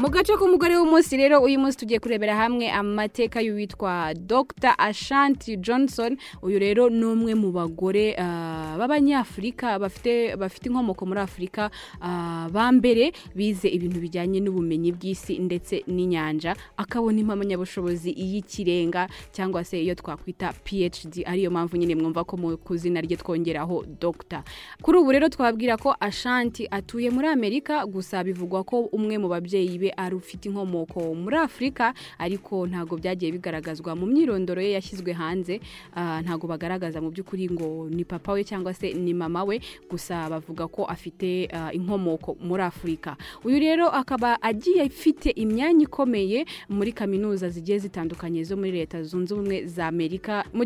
mu gace k'umugore w'umunsi rero uyu munsi tugiye kurebera hamwe amateka y'uwitwa Dr Ashanti Johnson. Uyu rero ni umwe mu bagore b'abanyafrika bafite inkomoko muri Afrika ba mbere bize ibintu bijyanye n'ubumenyi bw'isi ndetse n'inyanja, akabona impamyabushobozi y'ikirenga cyangwa se iyo twakwita PhD, ariyo mpamvu nyine mwumva ko mu kuzina rye twongeraho Dr. Kuri ubu rero twabwira ko Ashanti atuye muri Amerika, gusa bivugwa ko umwe mu babyeyi be ari ufite inkomoko muri Afrika, ariko ntago byagiye bigaragazwa mu myirondoro ye yashyizwe hanze. Ntago bagaragaza mu by'ukuri ngo ni papa we cyangwa se ni mama we, gusa bavuga ko afite inkomoko muri Afrika. Uyu rero akaba agiye afite imyanya ikomeye muri kaminuza zigiye zitandukanye zo muri Leta Zunze Ubumwe za Amerika. Mu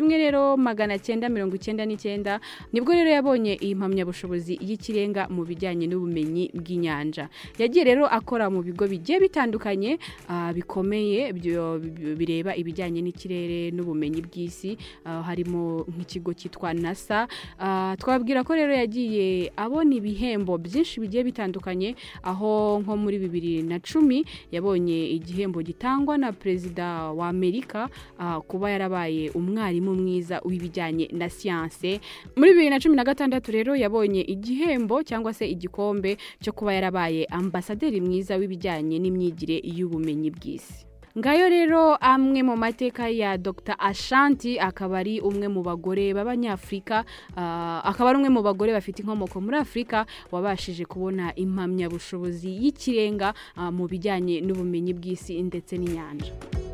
1999 nibwo rero yabonye iyi mpamyabushobozi y'ikirenga mu bijyanye n'ubumenyi bw'inyanja. Yagiye rero akora mu bigo bigiye bitandukanye bikomeye bireba ibijyanye n'ikirere n'ubumenyi bw'isi, harimo nk'ikigo cyitwa NASA. Twabwira ko rero yagiye abona ibihembo byinshi bigiye bitandukanye, aho nko muri 2010 yabonye igihembo gitangwa na Perezida wa Amerika kuba yarabaye umwarimu mwiza w'ibijyanye na science. Muri 2016 rero yabonye igihembo cyangwa se igikombe cyo kuba yarabaye ambasaderi mwiza w'ibijyanye n'imyigire y'ubumenyi bw'isi. Ngayo rero amwe mu mateka ya Dr Ashanti, akaba ari umwe mu bagore b'abanyafrika, akaba ari umwe mu bagore bafite inkomoko muri Afrika wabashije kubona impamyabushobozi y'ikirenga mu bijyanye n'ubumenyi bw'isi ndetse n'inyanja.